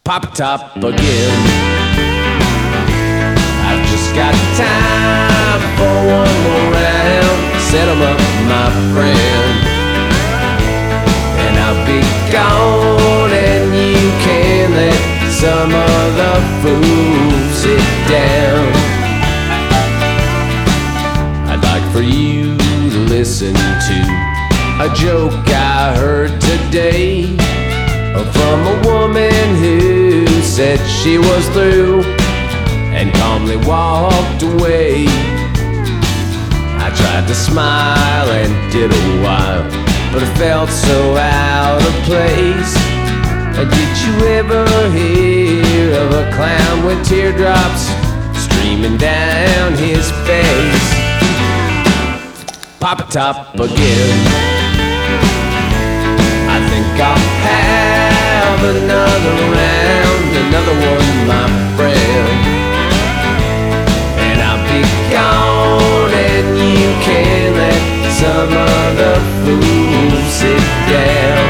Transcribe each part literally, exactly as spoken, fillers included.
Pop top again. I've just got time for one more round. Set 'em up, my friend, and I'll be gone, and you can let some other fool sit down. I'd like for you to listen to a joke I heard today from a woman who said she was through and calmly walked away. I tried to smile and did a while, but it felt so out of place. Did you ever hear of a clown with teardrops streaming down his face? Pop top again. I think I'll have another round, another one, my friend, and I'll be gone, and you can let some other fool sit down.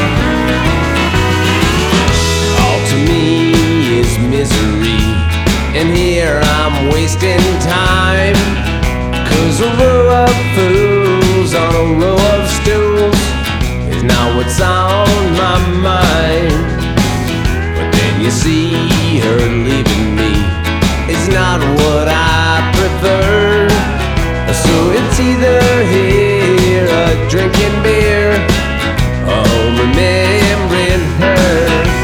All to me is misery, and here I'm wasting time, 'cause a row of fools on a row of stools is not what's on my mind. But then you see her leaving me is not what I prefer. So it's either here or drinking beer or remembering her.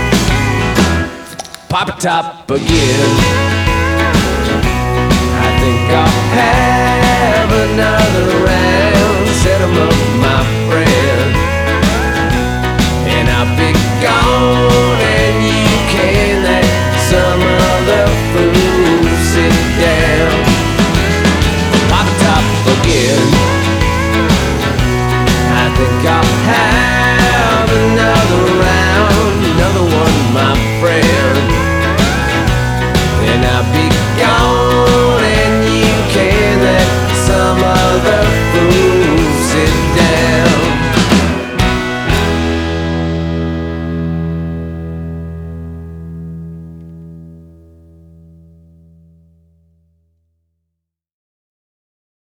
Pop top again. I think I'll have another round. Set 'em up,